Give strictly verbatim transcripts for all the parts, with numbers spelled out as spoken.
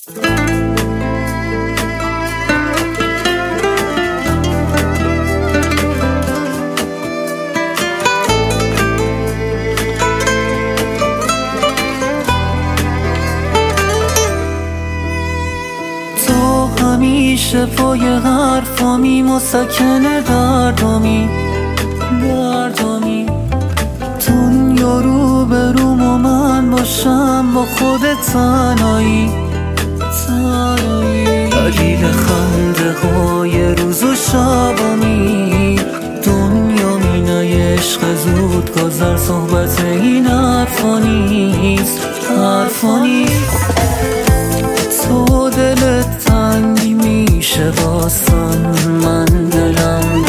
همیشه پای حرفامی مسکن دردامی دردامی دنیا رو به روم و من باشم با خودت تنهایی تنهایی دلیل خنده های روز و شبامی دنیا مینای عشق زود گذر صحبت این حرفا نیست حرفا نیست تو دلت تنگی میشه واسم من دلم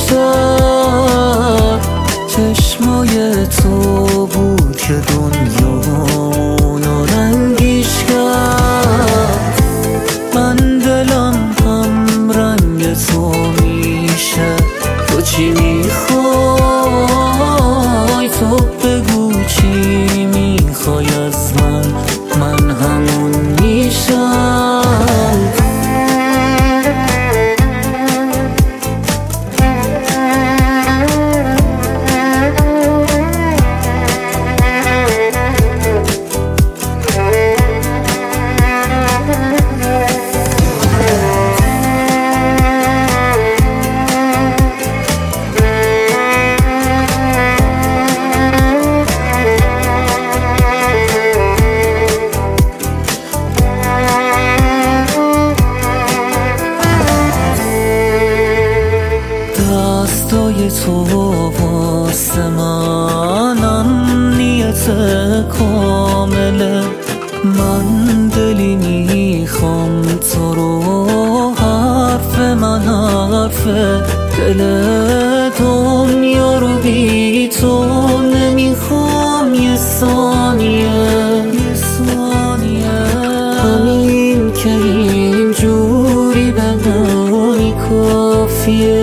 بیشتر چشمای تو بود که دنیامونو رنگیش کرد من دلم هم رنگ تو میشه تو چی میخوای تو بگو چی میخوای از من من همون میشم دستای تو واسه منم نیت کامله من دلی میخوام تو رو حرف من حرف دل دنیا رو بی تو نمیخوام یه ثانیه یه ثانیه همین که اینجوری بمونی کافیه